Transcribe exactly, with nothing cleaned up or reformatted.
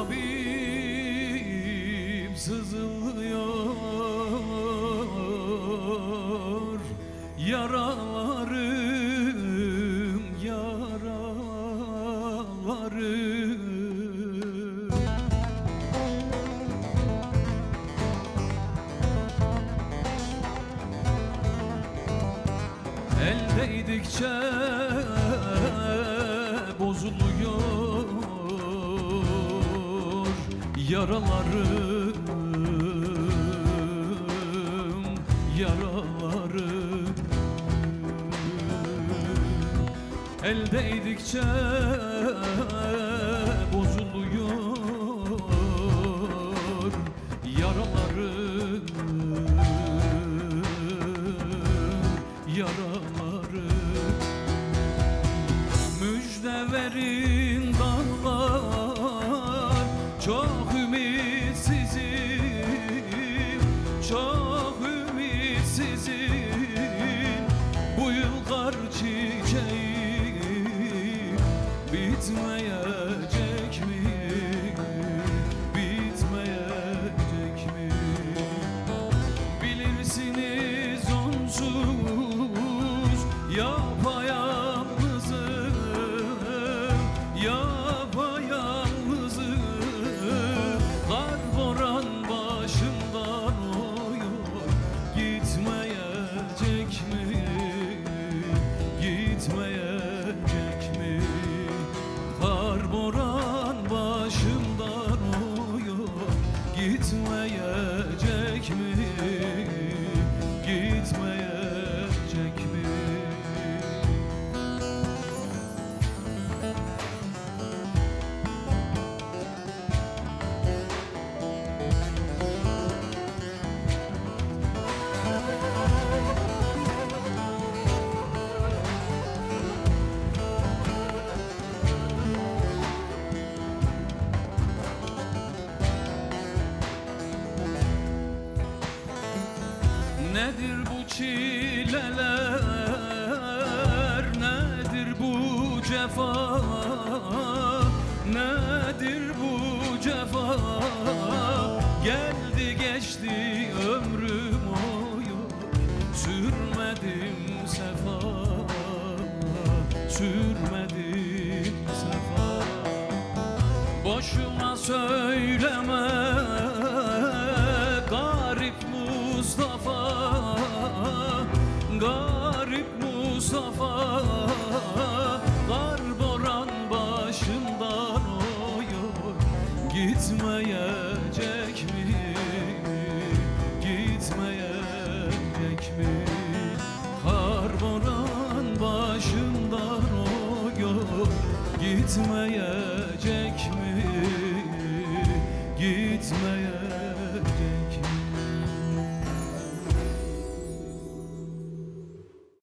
tabip sızlıyor yaralarım, yaralarım. El değdikçe bozuluyor yaralarım, yaralarım. El değdikçe bozuluyor yaralarım, yaralarım. Müjde verin dağlar, çok ümitsizim, çok ümitsizim. Bu yıl kar çiçeği bitmeyecek mi? Bitmeyecek mi? Bilirsiniz onsuz yapayalnızım, yapayalnızım. Kar boran başımdan oyuyor, gitmeyecek mi? Gitmeyecek mi? Kar boran başımdan oyuyor, gitmeyecek mi? Gitmeyecek mi? Nedir bu çileler, nedir bu cefa, nedir bu cefa? Geldi geçti ömrüm oyu, sürmedim sefa, sürmedim sefa. Boşuna söyleme garip Mustafa, garip Mustafa. Kar boran başımdan oyuyor, gitmeyecek mi? Gitmeyecek mi? Kar boran başımdan oyuyor, gitmeyecek mi? Gitmeyecek mi?